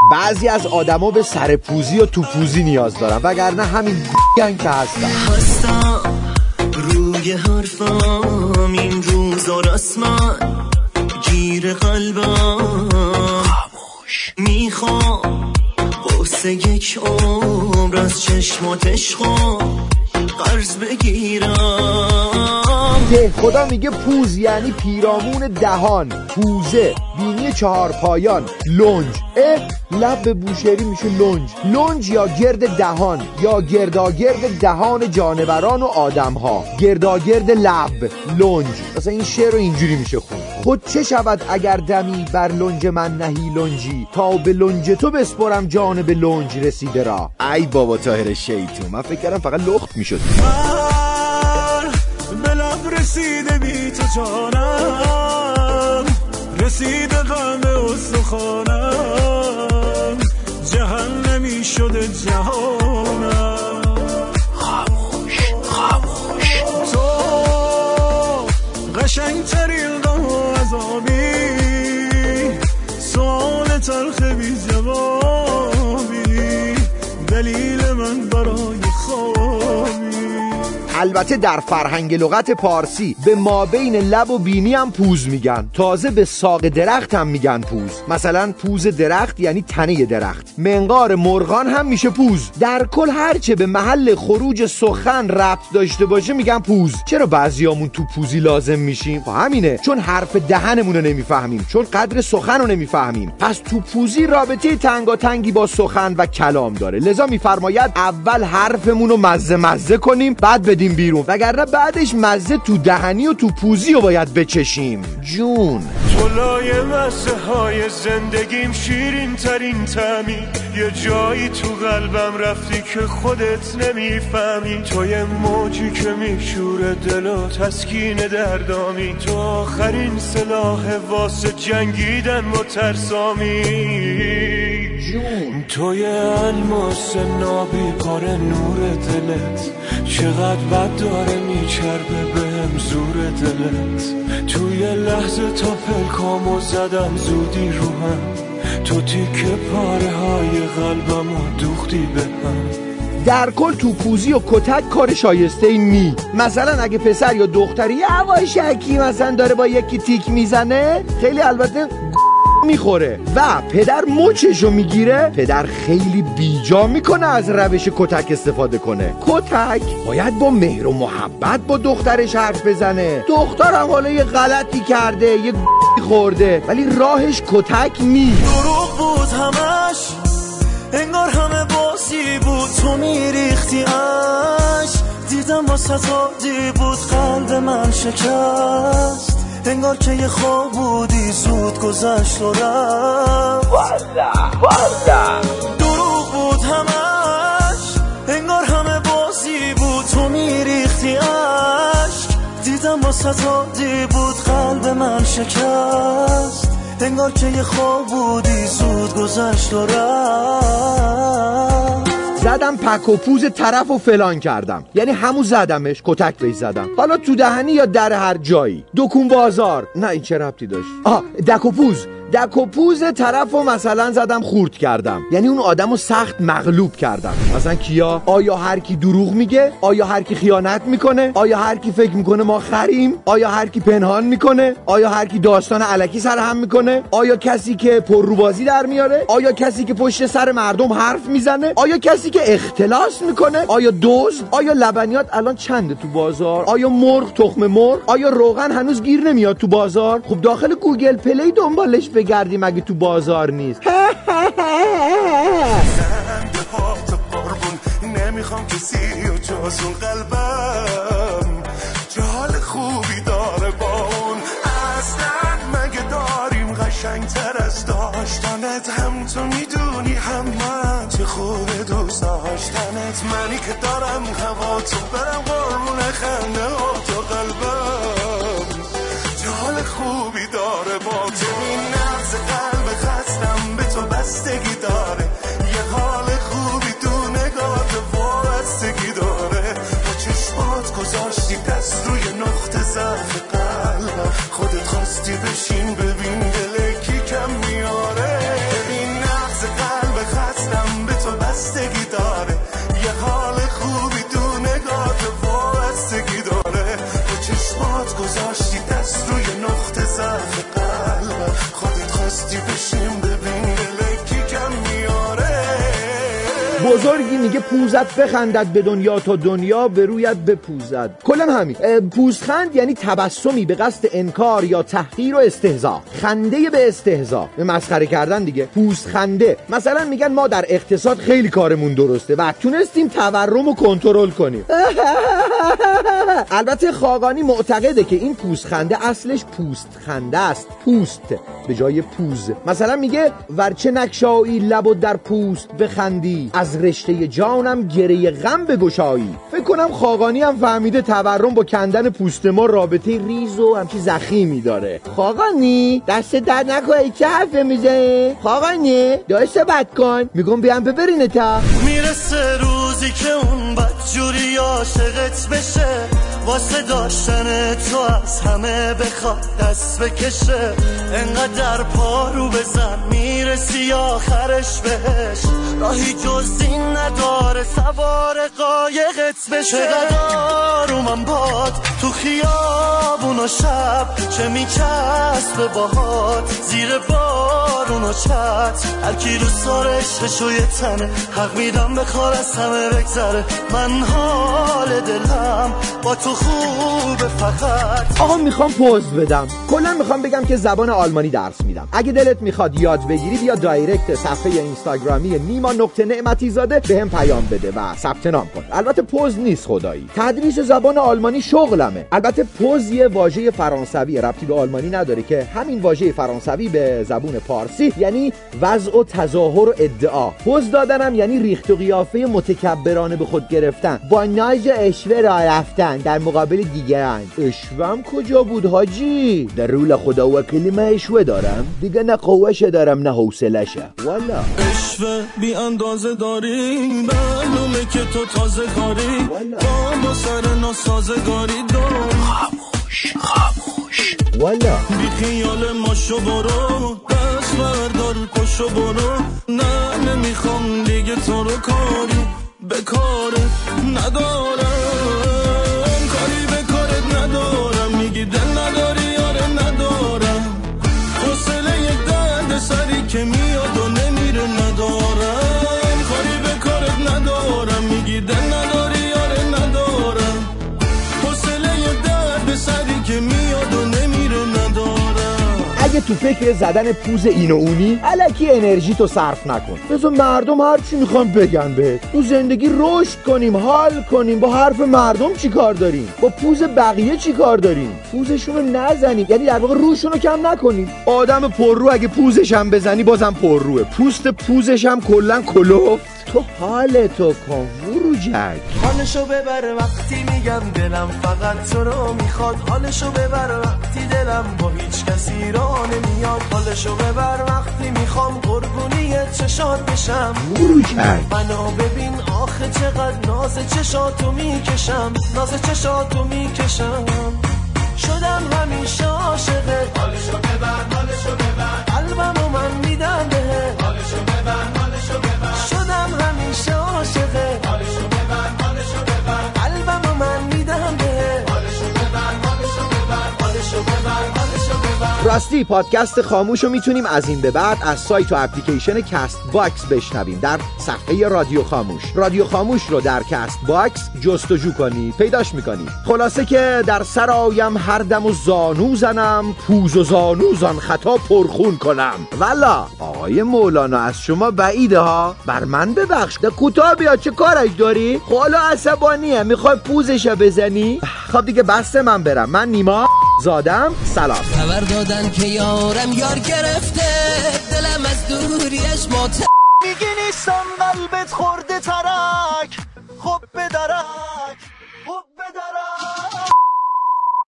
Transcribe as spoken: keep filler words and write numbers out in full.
بعضی از آدما به سرپوزی و توپوزی نیاز دارن، وگرنه همین گنگ که هستن. هستم روی حرفم این روزا رسما گیر قلبم خاموش میخوام قصه یک عمر از چشمات عشقا قرض بگیرم. ده خدا میگه پوز یعنی پیرامون دهان، پوزه بینی چهار پایان، لنج اه لب به بوشهری میشه لنج. لنج یا گرد دهان یا گرداگرد دهان جانوران و آدم ها، گرداگرد لب لنج. مثلا این شعر رو اینجوری میشه خون: خود چه شود اگر دمی بر لنج من نهی لنجی، تا به لنج تو بسپرم جان به لنج رسیده را. ای بابا طاهر شیطون، من فکر کردم فقط لخت میشد. به لب رسیده بی تو جانم، رسیده قلب استخوانم، جهنمی شده جهانم. خاموش خاموش تو قشنگ ترین غم و عذابی، سوال تلخ بی جوابی، دلیل من برای خوابی. البته در فرهنگ لغت پارسی به ما بین لب و بینی هم پوز میگن. تازه به ساق درخت هم میگن پوز. مثلا پوز درخت یعنی تنه درخت. منقار مرغان هم میشه پوز. در کل هرچه به محل خروج سخن ربط داشته باشه میگن پوز. چرا بعضیامون تو پوزی لازم میشیم؟ خب همینه، چون حرف دهنمون رو نمیفهمیم، چون قدر سخن رو نمیفهمیم. پس تو پوزی رابطه تنگاتنگی با سخن و کلام داره. لذا میفرماید اول حرفمون رو مزه مزه کنیم، بعد بدیم بیرون، وگرنه بعدش مزه تو دهنی و تو پوزی رو باید بچشیم. جون گلای مزه های زندگیم شیرین ترین تمی، یه جایی تو قلبم رفتی که خودت نمیفهمی. تو یه موجی که میشوره دل و تسکین دردامی، تو آخرین سلاح واسه جنگیدن با ترسامی. تو یه الماس نابی کار نور دلت، چقدر بد داره میچربه بهم زور دلت. توی لحظه تا پلکامو زدم زودی رو هم، تو تیکه پاره های قلبمو دوختی به هم. در کل تو پوزی و کتک کار شایسته ای نی. مثلا اگه پسر یا دختری یواشکی مثلا داره با یکی تیک میزنه، خیلی البته میخوره و پدر مچشو میگیره، پدر خیلی بیجا میکنه از روش کتک استفاده کنه. کتک باید با مهر و محبت با دخترش حرف بزنه. دخترم حالا یه غلطی کرده، یه خورده، ولی راهش کتک نیست. دروغ بود همش، انگار همه بازی بود، تو میریختی اش، دیدم واسه عادی بود، قلب من شکست، انگار که یه خواب بودی زود گذشت و رفت. والا والا دروغ بود همش، انگار همه بازی بود، تو میریختی عشق، دیدم واسه عادی بود، قلب من شکست، انگار که یه خواب بودی زود گذشت و رفت. زدم پک و پوز طرف و فلان کردم، یعنی همون زدمش، کتک بهش زدم، حالا تو دهنی یا در هر جایی. دکون بازار، نه این چه ربطی داشت؟ آه دک و پوز، دک و پوز طرف و مثلا زدم خورد کردم، یعنی اون آدم رو سخت مغلوب کردم. مثلا کیا؟ آیا هر کی دروغ میگه؟ آیا هر کی خیانت میکنه؟ آیا هر کی فکر میکنه ما خریم؟ آیا هر کی پنهان میکنه؟ آیا هر کی داستان الکی سرهم میکنه؟ آیا کسی که پرروبازی در میاره؟ آیا کسی که پشت سر مردم حرف میزنه؟ آیا کسی که اختلاس میکنه؟ آیا دزد؟ آیا لبنیات الان چنده تو بازار؟ آیا مرغ تخم مرغ؟ آیا روغن هنوز گیر نمیاد تو بازار؟ خب داخل گوگل پلی دنبالش بگردی مگه تو بازار نیست. نمیخوام کسی و جازون قلبم جال خوبی داره با اون، اصلا مگه داریم قشنگ تر از داشتنت؟ هم تو میدونی هم من چه خوبه دوست داشتنت، منی که دارم هوا تو برم قربون خنده ها تو قلبم جال خوبی داره با تو. این نبض قلب خستم به تو بستگی داره، یه حال خوبی تو نگاه وابستگی داره، با چشمات گذاشتی دست روی نقطه ضعف قلبم، خودت خواستی بشین ببین دل کی کم میاره. ببین نبض قلب بشیم ببین لکی کم میاره. بزرگی میگه پوزت بخندد به دنیا تا دنیا به رویت بپوزد. کلا همین. پوزخند یعنی تبسمی به قصد انکار یا تحقیر و استهزاء. خنده به استهزاء، به مسخره کردن دیگه. پوزخنده. مثلا میگن ما در اقتصاد خیلی کارمون درسته و تونستیم تورم رو کنترل کنیم. البته خاقانی معتقده که این پوزخنده اصلش پوست خنده است. پوست به جای پوز. مثلا میگه ورچه نکشایی لبو در پوست بخندی، از رشته جانم گره غم بگشایی. فکر کنم خاقانی هم فهمیده تورم با کندن پوست ما رابطه ریز و همچی زخیمی داره. خاقانی دست درد نکنه، چه حرفه میزنه؟ خاقانی داشت بد کن. میگم بیام ببرینه تا میرسه روزی که اون بدجوری عاشقت بشه، واسه داشتن تو از همه بخواد دست بکشه. انقدر پارو بزن میرسی آخرش بهش، راهی جز این نداره سوار قایقت بشه. چقدر آرومم باد تو خیابون و شب، چه میچسبه باهات زیر بارون و چت. هر کی رو سارش بشو یه تنه، حق میدم به کار از همه بگذره. من حال دلم با تو خوبه فقط. آقا میخوام پوز بدم. کلا میخوام بگم که زبان آلمانی درس میدم. اگه دلت میخواد یاد بگیری بیا دایرکت صفحه اینستاگرامی نیما نقطه نعمتی زاده بهم پیام بده و ثبت نام کن. البته پوز نیست خدایی. تدریس زبان آلمانی شغلمه. البته پوز یه واژه فرانسوی، ربطی به آلمانی نداره که همین واژه فرانسوی به زبون پارسی یعنی وضع و تظاهر و ادعا. پوز دادنم یعنی ریخت و قیافه متکبرانه به خود گرفتن، با ناز و اشوه راه رفتن در مقابل دیگران. اشوهم کجا بود حاجی؟ در رول خدا وکیلی من اشوه دارم دیگه، نه قوشه دارم نه حوصله‌شه. والا اشوه بی اندازه داری، معلومه که تو تازه کاری، با سر ناسازگاری دار. خاموش خاموش والا بی خیال ماشو برو، دست بردار پشو برو. نه نمیخوام دیگه تو رو کاری به کارت ندارم، کاری به کارت ندارم. میگی دل نداری یاره ندارم، حوصله یک درد سری که میاد و نمیره ندارم، کاری به کارت ندارم. میگی دل نداری یاره ندارم، حوصله یک درد سری که میاد و نمیره ندارم. اگه تو فکر زدن پوز این و اونی الکی انرژی تو صرف نکن. بذار مردم هر چی میخوان بگن بهت. تو زندگی رشد کنیم، حال کنیم. با حرف مردم چی کار داریم؟ با پوز بقیه چی کار داریم؟ پوزشون رو نزنیم، یعنی در واقع روشون رو کم نکنیم. آدم پررو اگه پوزش هم بزنی بازم پرروه. پوست پوزش هم کلا کلفت. تو حالتو کن وروجک. حالشو ببر وقتی میگم دلم فقط تو رو میخواد. حالشو ببر وقتی دلم با هیچ کسی را نمیاد. حالشو ببر وقتی میخوام قربونی چشات بشم. وروجک منو ببین آخه چقدر ناز چشاتو میکشم، ناز چشاتو میکشم. شدم همیشه عاشقه. حالشو ببر حالشو ببر، قلبمو من میدم بهت. حالشو ببر حالشو ببر، شدم همیشه عاشقه. حالشو ببر حالشو ببر، قلبمو من میدم بهت. حالشو ببر حالشو ببر، حالشو ببر حالشو ببر. راستی پادکست خاموش رو میتونیم از این به بعد از سایت و اپلیکیشن کست باکس بشنویم در صفحه رادیو خاموش. رادیو خاموش رو در کست باکس جستجو کنید پیداش میکنید. خلاصه که در سرایم هر دم و زانو زنم، پوز و زانو زان خطا پرخون کنم. والا آقای مولانا از شما بعیده ها، بر من ببخش. ده کوتاه بیا، چه کارش داری؟ حالا عصبانیه میخوای پوزش بزنی؟ خب دیگه بس، من برم. من نیما زادم، سلام. خبر دادن که یارم یار گرفته، دلم از دوریش مات. میگی نیستم قلبت خورده طرف